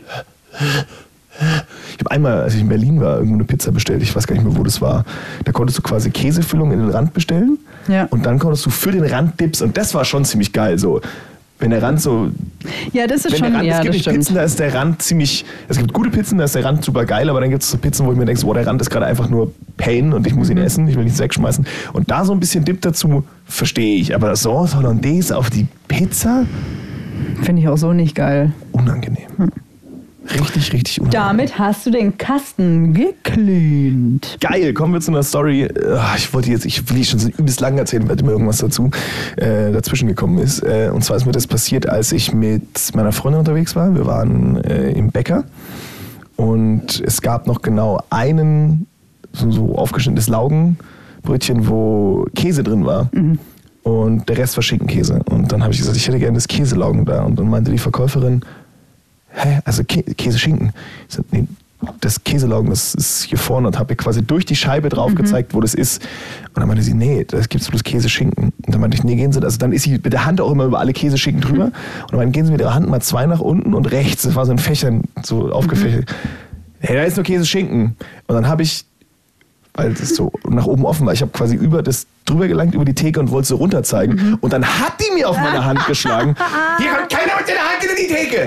Ich habe einmal, als ich in Berlin war, irgendwo eine Pizza bestellt. Ich weiß gar nicht mehr, wo das war. Da konntest du quasi Käsefüllung in den Rand bestellen. Ja. Und dann konntest du für den Rand Dips. Und das war schon ziemlich geil. So, wenn der Rand so... Ja, das ist wenn schon, der Rand, ja, es gibt das nicht stimmt. Pizzen, da ist der Rand ziemlich... Es gibt gute Pizzen, da ist der Rand super geil. Aber dann gibt es so Pizzen, wo ich mir denke, oh, der Rand ist gerade einfach nur Pain und ich muss ihn Mhm. essen. Ich will nichts wegschmeißen. Und da so ein bisschen Dip dazu, verstehe ich. Aber Sauce Hollandaise auf die Pizza? Finde ich auch so nicht geil. Unangenehm. Hm. Richtig, richtig unangenehm. Damit hast du den Kasten gecleant. Geil, kommen wir zu einer Story. Ah, Ich wollte jetzt, ich will die schon so übelst lang erzählen, weil immer irgendwas dazu äh, dazwischen gekommen ist. Äh, und zwar ist mir das passiert, als ich mit meiner Freundin unterwegs war. Wir waren äh, im Bäcker und es gab noch genau einen so, so aufgeschnittenes Laugenbrötchen, wo Käse drin war. Mhm. Und der Rest war Schinkenkäse. Und dann habe ich gesagt, ich hätte gerne das Käselaugen da. Und dann meinte die Verkäuferin, hä, also Kä- Käse-Schinken? Ich sag, nee, das Käselaugen, das ist hier vorne, und habe ihr quasi durch die Scheibe drauf mhm. gezeigt, wo das ist. Und dann meinte sie, nee, da gibt es bloß Käseschinken. Und dann meinte ich, nee, gehen Sie, also dann ist sie mit der Hand auch immer über alle Käseschinken drüber. Mhm. Und dann meinte, gehen Sie mit Ihrer Hand mal zwei nach unten und rechts, das war so ein Fächern, so aufgefächert. Mhm. Hey, da ist nur Käseschinken. Und dann habe ich, weil das so nach oben offen war, ich habe quasi über das drüber gelangt, über die Theke und wollte so runter zeigen. Mhm. Und dann hat die mir auf meine Hand geschlagen. Hier kommt keiner mit der Hand in die Theke.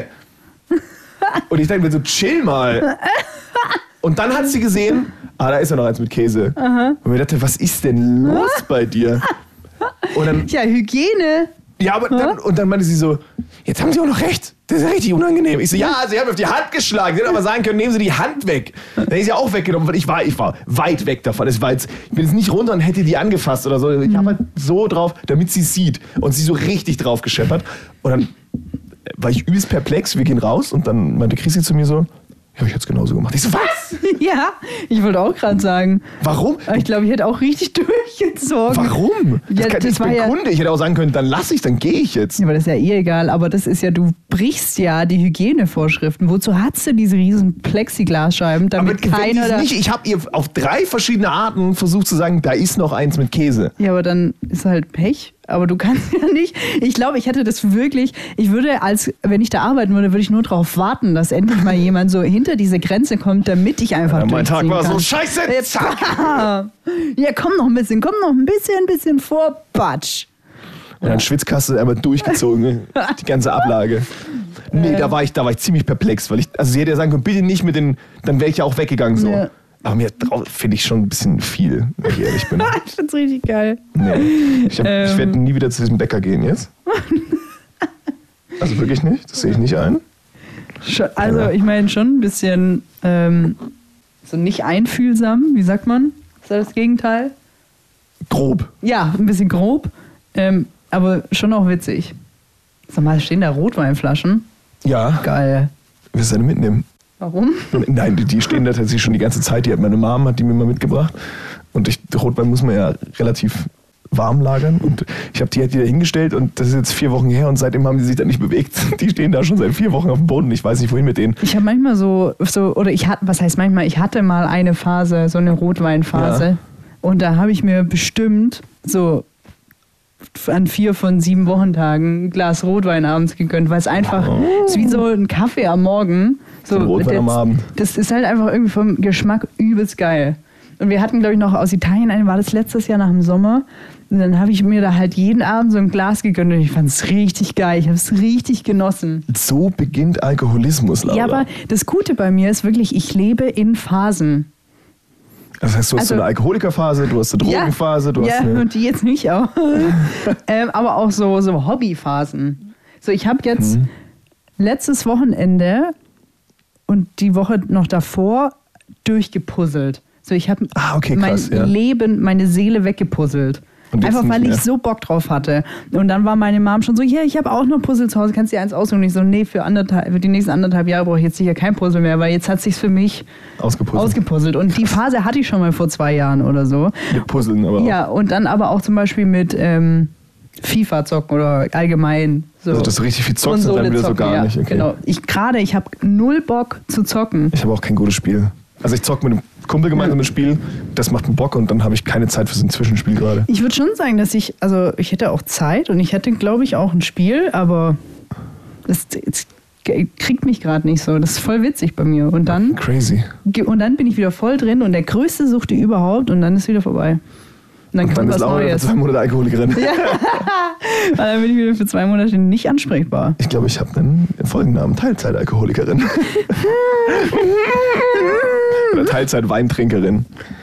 Und ich dachte mir so, chill mal. Und dann hat sie gesehen, ah, da ist ja noch eins mit Käse. Aha. Und mir dachte, was ist denn los bei dir? Und dann, ja, Hygiene. Ja, aber dann, und dann meinte sie so, jetzt haben Sie auch noch recht. Das ist ja richtig unangenehm. Ich so, ja, Sie haben mir auf die Hand geschlagen. Sie hätten aber sagen können, nehmen Sie die Hand weg. Dann ist sie auch weggenommen, weil ich war, ich war weit weg davon. Ich, war jetzt, ich bin jetzt nicht runter und hätte die angefasst oder so. Ich habe halt so drauf, damit sie sieht. Und sie so richtig drauf gescheppert. Und dann war ich übelst perplex. Wir gehen raus und dann meinte Chrissy zu mir so, ja, ich hätte es genauso gemacht. Ich so, was? Ja, ich wollte auch gerade sagen. Warum? Ich glaube, ich hätte auch richtig durchgezogen. Warum? Das Ja, kann, das ich war bin ja- Kunde. Ich hätte auch sagen können, dann lass ich, dann gehe ich jetzt. Ja, aber das ist ja eh egal. Aber das ist ja, du brichst ja die Hygienevorschriften. Wozu hast du diese riesen Plexiglasscheiben, damit aber wenn keiner die's da... nicht, ich habe ihr auf drei verschiedene Arten versucht zu sagen, da ist noch eins mit Käse. Ja, aber dann ist halt Pech. Aber du kannst ja nicht. Ich glaube, ich hätte das wirklich. Ich würde, als wenn ich da arbeiten würde, würde ich nur darauf warten, dass endlich mal jemand so hinter diese Grenze kommt, damit ich einfach Ja, mein Tag durchziehen war kann. so scheiße. Zack. Ja, komm noch ein bisschen, komm noch ein bisschen, ein bisschen vor, Batsch. Und dann Schwitzkasse einmal durchgezogen, die ganze Ablage. Nee, da war ich, da war ich ziemlich perplex, weil ich, also sie hätte ja sagen können, bitte nicht mit den, dann wäre ich ja auch weggegangen so. Ja. Aber mir drauf finde ich schon ein bisschen viel, wenn ich ehrlich bin. Ich find's richtig geil. Nee. Ich, hab- Ähm. ich werde nie wieder zu diesem Bäcker gehen jetzt. Also wirklich nicht, das sehe ich nicht ein. Schon, also, Ja. ich meine schon ein bisschen ähm, so nicht einfühlsam, wie sagt man? Ist das das Gegenteil? Grob. Ja, ein bisschen grob, ähm, aber schon auch witzig. Sag mal, stehen da Rotweinflaschen? Ja, Geil. willst du eine mitnehmen? Warum? Nein, die, die stehen da tatsächlich schon die ganze Zeit. Die hat meine Mom, hat die mir mal mitgebracht. Und ich, Rotwein muss man ja relativ warm lagern. Und ich habe die halt wieder hingestellt und das ist jetzt vier Wochen her und seitdem haben die sich da nicht bewegt. Die stehen da schon seit vier Wochen auf dem Boden. Ich weiß nicht, wohin mit denen. Ich habe manchmal so, so, oder ich hatte, was heißt manchmal, ich hatte mal eine Phase, so eine Rotweinphase. Ja. Und da habe ich mir bestimmt so an vier von sieben Wochentagen ein Glas Rotwein abends gegönnt, weil es einfach ist wie so ein Kaffee am Morgen. So ein Rotwein am Abend. Das ist halt einfach irgendwie vom Geschmack übelst geil. Und wir hatten, glaube ich, noch aus Italien einen, war das letztes Jahr nach dem Sommer. Und dann habe ich mir da halt jeden Abend so ein Glas gegönnt und ich fand es richtig geil. Ich habe es richtig genossen. So beginnt Alkoholismus, Laura. Ja, aber das Gute bei mir ist wirklich, ich lebe in Phasen. Das heißt, du hast Also- so eine Alkoholikerphase, du hast eine Drogenphase, du ja, hast eine... und die jetzt nicht auch. ähm, aber auch so, so Hobbyphasen. So, ich habe jetzt Mhm. letztes Wochenende und die Woche noch davor durchgepuzzelt. So, ich habe Ah, okay, mein krass, ja. Leben, meine Seele weggepuzzelt. Und jetzt Einfach nicht weil ich mehr? so Bock drauf hatte. Und dann war meine Mom schon so, ja, ich habe auch noch Puzzle zu Hause, kannst du dir eins aussuchen? Und ich so, nee, für, anderthalb, für die nächsten anderthalb Jahre brauche ich jetzt sicher kein Puzzle mehr, weil jetzt hat sich's für mich Ausgepuzzelt. ausgepuzzelt. Und die Phase hatte ich schon mal vor zwei Jahren oder so. Mit Puzzeln aber auch. Ja, und dann aber auch zum Beispiel mit ähm, FIFA zocken oder allgemein. So. Also, dass du richtig viel zockst und dann wieder so gar ja, nicht. Okay. Genau. Ich gerade, ich habe null Bock zu zocken. Ich habe auch kein gutes Spiel. Also ich zocke mit einem Kumpel gemeinsam ein Spiel, das macht einen Bock und dann habe ich keine Zeit für so ein Zwischenspiel gerade. Ich würde schon sagen, dass ich, also ich hätte auch Zeit und ich hätte, glaube ich, auch ein Spiel, aber das, das kriegt mich gerade nicht so. Das ist voll witzig bei mir. Und dann, Crazy. Und dann bin ich wieder voll drin und der größte Suchte überhaupt und dann ist wieder vorbei. Und dann, und kommt dann ist was Laura für Neues. zwei Monate Alkoholikerin. Ja. Und dann bin ich wieder für zwei Monate nicht ansprechbar. Ich glaube, ich habe einen Folgennamen, Teilzeit-Alkoholikerin. Oder Teilzeit-Weintrinkerin.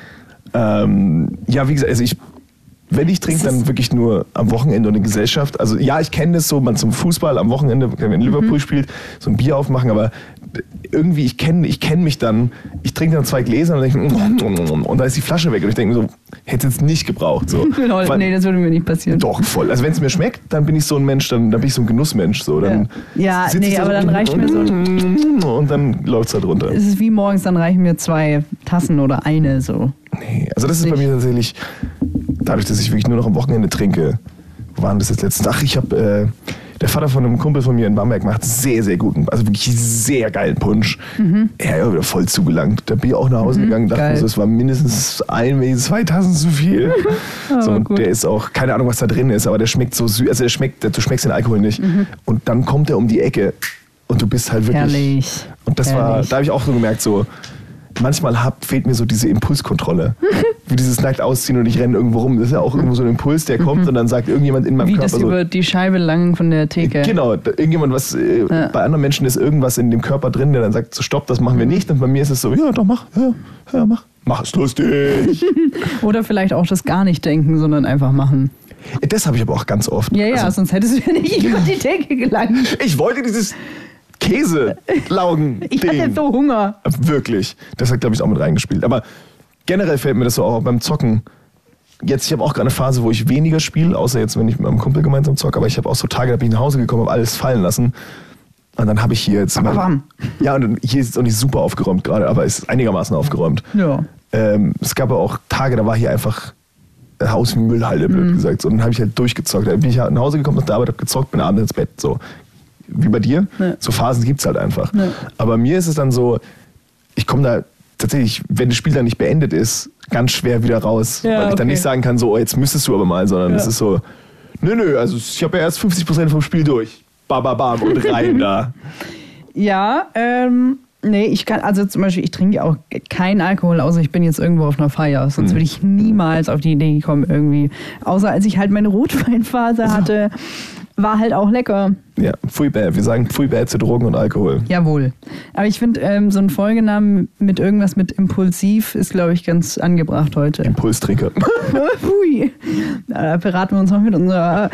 Ähm, ja, wie gesagt, also ich, wenn ich trinke, dann wirklich nur am Wochenende und in Gesellschaft. Also ja, ich kenne das so, man zum Fußball am Wochenende, wenn Liverpool mhm. spielt, so ein Bier aufmachen, aber irgendwie, ich kenne ich kenn mich dann, ich trinke dann zwei Gläser und dann denke ich, und da ist die Flasche weg und ich denke mir so, hätte es jetzt nicht gebraucht. So. Genau, Weil, nee, das würde mir nicht passieren. Doch, voll. Also wenn es mir schmeckt, dann bin ich so ein Mensch, dann, dann bin ich so ein Genussmensch. So. Dann ja, ja nee, da aber so dann reicht mir so ein... Und dann läuft es halt runter. Es ist wie morgens, dann reichen mir zwei Tassen oder eine so. Nee, also das ist nicht. Bei mir tatsächlich, dadurch, dass ich wirklich nur noch am Wochenende trinke, wo waren das jetzt letztens? Ach, ich habe... Äh, der Vater von einem Kumpel von mir in Bamberg macht sehr, sehr guten, also wirklich sehr geilen Punsch. Mhm. Er ist wieder voll zugelangt. Da bin ich auch nach Hause mhm, gegangen, dachte mir so, es war mindestens ein, wenn zwei Tassen zu viel. Oh, so, und gut. Der ist auch, keine Ahnung, was da drin ist, aber der schmeckt so süß, also der schmeckt, du schmeckst den Alkohol nicht. Mhm. Und dann kommt er um die Ecke und du bist halt wirklich... Herrlich. Und das Herrlich. war, da habe ich auch so gemerkt, so... Manchmal hab, fehlt mir so diese Impulskontrolle. Wie dieses nackt ausziehen und ich renne irgendwo rum. Das ist ja auch irgendwo so ein Impuls, der kommt und dann sagt irgendjemand in meinem Wie Körper das so... über die Scheibe lang von der Theke. Genau, irgendjemand, was... Äh, ja. Bei anderen Menschen ist irgendwas in dem Körper drin, der dann sagt, so stopp, das machen wir nicht. Und bei mir ist es so, ja, doch, mach, ja, ja mach. Mach es lustig. Oder vielleicht auch das gar nicht denken, sondern einfach machen. Das habe ich aber auch ganz oft. Ja, ja, also, sonst hättest du ja nicht über die Theke gelangt. Ich wollte dieses... Käse-Laugen-Ding. Ich hatte so Hunger. Wirklich. Das hat, glaube ich, auch mit reingespielt. Aber generell fällt mir das so auch beim Zocken. Jetzt, ich habe auch gerade eine Phase, wo ich weniger spiele, außer jetzt, wenn ich mit meinem Kumpel gemeinsam zocke. Aber ich habe auch so Tage, da bin ich nach Hause gekommen, habe alles fallen lassen. Und dann habe ich hier jetzt... Aber warm. Ja, und hier ist es auch nicht super aufgeräumt gerade, aber es ist einigermaßen aufgeräumt. Ja. Ähm, es gab aber auch Tage, da war hier einfach Haus wie Müllhalde, blöd mhm. gesagt. So, und dann habe ich halt durchgezockt. Da bin ich nach Hause gekommen, nach der Arbeit, habe gezockt, bin abends ins Bett. So. Wie bei dir. Ja. So Phasen gibt es halt einfach. Ja. Aber mir ist es dann so, ich komme da tatsächlich, wenn das Spiel dann nicht beendet ist, ganz schwer wieder raus. Ja, weil ich okay. dann nicht sagen kann, so, oh, jetzt müsstest du aber mal, sondern es ja. ist so, nö, nö, also ich habe ja erst fünfzig Prozent vom Spiel durch. Bam, bam, bam und rein da. Ja, ähm, nee, ich kann, also zum Beispiel, ich trinke auch keinen Alkohol, außer ich bin jetzt irgendwo auf einer Feier. Sonst mhm. würde ich niemals auf die Idee kommen irgendwie. Außer als ich halt meine Rotweinphase hatte. War halt auch lecker. Ja, Pfui bäh. Wir sagen Pfui bäh zu Drogen und Alkohol. Jawohl. Aber ich finde, ähm, so ein Folgenamen mit irgendwas mit impulsiv ist, glaube ich, ganz angebracht heute. Impulstrinker. Pfui. Da beraten wir uns noch mit unserer...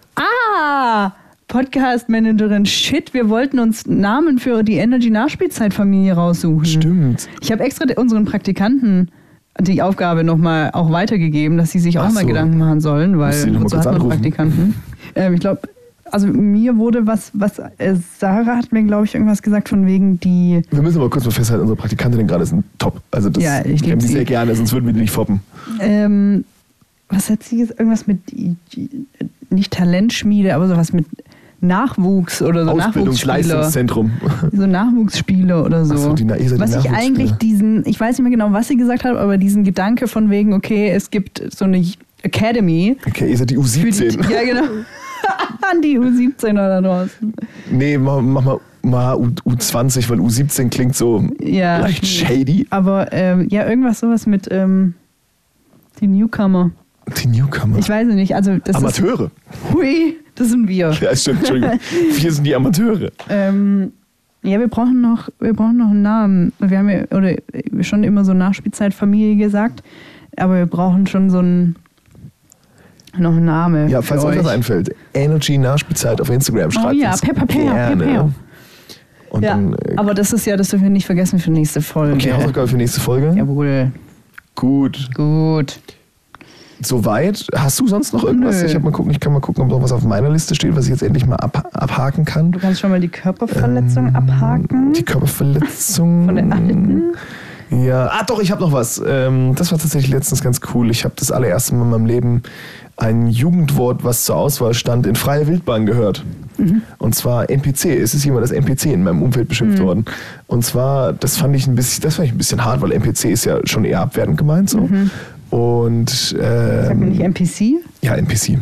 Ah! Podcast-Managerin. Shit, wir wollten uns Namen für die Energy-Nachspielzeit-Familie raussuchen. Stimmt. Ich habe extra unseren Praktikanten die Aufgabe nochmal auch weitergegeben, dass sie sich auch Ach mal so. Gedanken machen sollen, weil so hat man Praktikanten. Ähm, ich glaube, also mir wurde was, was äh, Sarah hat mir, glaube ich, irgendwas gesagt von wegen die... Wir müssen aber kurz mal festhalten, unsere Praktikantinnen gerade sind top. Also das ja, ich liebe sie sehr gerne, sonst würden wir die nicht foppen. Ähm, was hat sie jetzt? Irgendwas mit, nicht Talentschmiede, aber sowas mit Nachwuchs oder so. Ausbildungsleistungszentrum. So Nachwuchsspiele oder so. Ach so, die, ihr seid die was ich eigentlich diesen, ich weiß nicht mehr genau, was sie gesagt hat, aber diesen Gedanke von wegen, okay, es gibt so eine Academy. Okay, ihr seid die U siebzehn. Die, ja, genau. An die U siebzehn da draußen. Nee, mach, mach mal, mal U zwanzig, weil U siebzehn klingt so ja, leicht shady. Aber ähm, ja, irgendwas sowas mit ähm, die Newcomer. Die Newcomer? Ich weiß nicht. Also das Amateure. Ist, hui, das sind wir. Ja, stimmt, Entschuldigung. Wir sind die Amateure. Ähm, ja, wir brauchen noch, wir brauchen noch einen Namen. Wir haben ja oder schon immer so Nachspielzeitfamilie gesagt, aber wir brauchen schon so einen noch einen Namen. Ja, falls euch das einfällt. Energy Nachspielzeit auf Instagram. Schreibt oh ja, uns Pepper, gerne. Pepper. Und ja, dann, äh, aber das ist ja, das dürfen wir nicht vergessen für nächste Folge. Okay, Hausaufgabe für nächste Folge. Jawohl. Gut. Gut. Soweit. Hast du sonst noch irgendwas? Nö. Ich, hab mal gucken, ich kann mal gucken, ob noch was auf meiner Liste steht, was ich jetzt endlich mal ab, abhaken kann. Du kannst schon mal die Körperverletzung ähm, abhaken. Die Körperverletzung. Von der alten. Ja, ah doch, ich habe noch was. Ähm, das war tatsächlich letztens ganz cool. Ich habe das allererste Mal in meinem Leben ein Jugendwort, was zur Auswahl stand, in freier Wildbahn gehört. Mhm. Und zwar N P C. Es ist jemand als N P C in meinem Umfeld beschimpft mhm. worden. Und zwar, das fand ich ein bisschen, das fand ich ein bisschen hart, weil N P C ist ja schon eher abwertend gemeint so. Mhm. Und ähm, sag mir nicht N P C? Ja, N P C.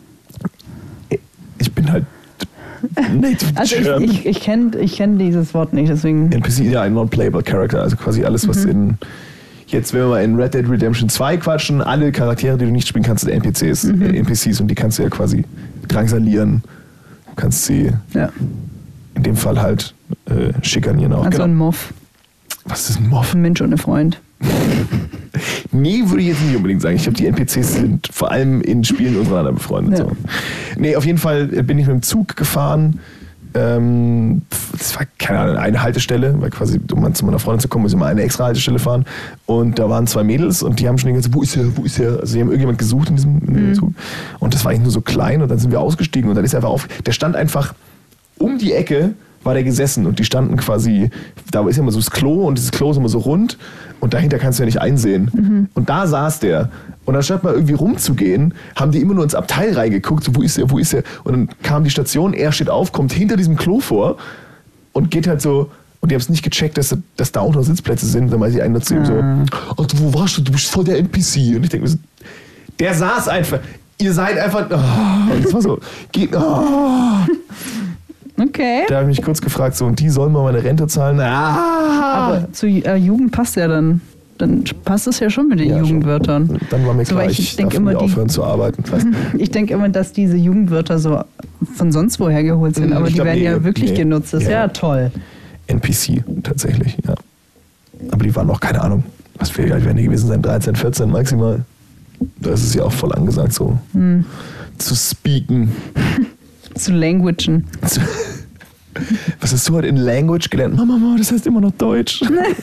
Ich bin halt native Also ich, ich, ich kenne ich kenn dieses Wort nicht, deswegen. N P C, ja, ein Non-Playable Character, also quasi alles, was mhm. in jetzt, wenn wir mal in Red Dead Redemption zwei quatschen, alle Charaktere, die du nicht spielen kannst, sind N P Cs, mhm. äh, N P Cs und die kannst du ja quasi drangsalieren. Du kannst sie ja. in dem Fall halt äh, schikanieren auch. Also genau. ein Moff. Was ist ein Moff? Ein Mensch ohne Freund. Nee, würde ich jetzt nicht unbedingt sagen. Ich glaube, die N P Cs sind vor allem in Spielen untereinander befreundet. Ja. So. Nee, auf jeden Fall bin ich mit dem Zug gefahren. Ähm, das war keine Ahnung, eine Haltestelle, weil quasi, um zu meiner Freundin zu kommen, muss ich mal eine extra Haltestelle fahren. Und da waren zwei Mädels und die haben schon die ganze Zeit, wo ist er, wo ist er? Also die haben irgendjemand gesucht in diesem, in diesem mhm. Zug. Und das war eigentlich nur so klein und dann sind wir ausgestiegen und dann ist er einfach auf. Der stand einfach um die Ecke, war der gesessen und die standen quasi, da ist ja immer so das Klo und dieses Klo ist immer so rund und dahinter kannst du ja nicht einsehen. Mhm. Und da saß der. Und anstatt mal irgendwie rumzugehen, haben die immer nur ins Abteil reingeguckt, so wo ist er, wo ist er? Und dann kam die Station, er steht auf, kommt hinter diesem Klo vor und geht halt so, und die haben es nicht gecheckt, dass, dass da auch noch Sitzplätze sind. Und dann meinte ich einen dazu, ah. so, oh, wo warst du? Du bist voll der N P C. Und ich denke, der saß einfach, ihr seid einfach, oh, und das war so, geht, oh. Okay. Da habe ich mich kurz gefragt, so, und die sollen mal meine Rente zahlen? Ah. Aber zu äh, Jugend passt ja dann. Dann passt es ja schon mit den ja, Jugendwörtern. Schon. Dann war mir so, klar, ich, ich denk darf immer nie die, aufhören zu arbeiten. Ich denke immer, dass diese Jugendwörter so von sonst woher geholt sind, aber ich die glaub, werden nee, ja wirklich nee, genutzt. Das ist ja. ja toll. N P C, tatsächlich, ja. Aber die waren noch, keine Ahnung, was für alt werden die gewesen sein, dreizehn, vierzehn maximal. Da ist es ja auch voll angesagt, so hm. zu speaken. Zu languagen. Was hast du heute in Language gelernt? Mama, Mama, das heißt immer noch Deutsch.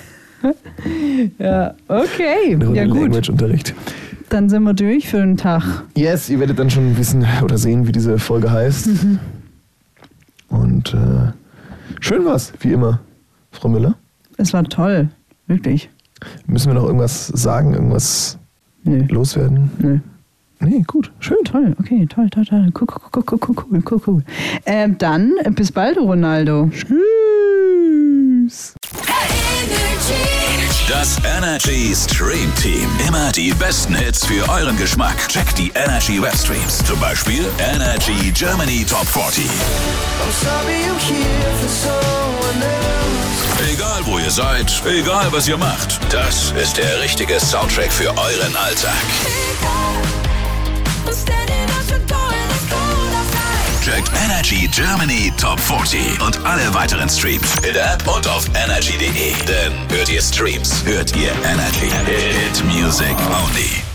Ja, okay. Eine ja, gut. Language-Unterricht. Dann sind wir durch für den Tag. Yes, ihr werdet dann schon wissen oder sehen, wie diese Folge heißt. Mhm. Und äh, schön war's, wie immer, Frau Müller. Es war toll, wirklich. Müssen wir noch irgendwas sagen, irgendwas Nö. loswerden? Nö. Nee, gut, schön. Toll, okay, toll, toll, toll. Cool, cool, cool, cool, cool, cool, cool. Ähm, dann bis bald, Ronaldo. Tschüss. Das Energy Stream Team. Immer die besten Hits für euren Geschmack. Checkt die Energy Webstreams. Zum Beispiel Energy Germany Top vierzig. Egal wo ihr seid, egal was ihr macht. Das ist der richtige Soundtrack für euren Alltag. Checkt Energy Germany Top vierzig und alle weiteren Streams in der App und auf energy punkt de. Denn hört ihr Streams, hört ihr Energy. Hit Music only.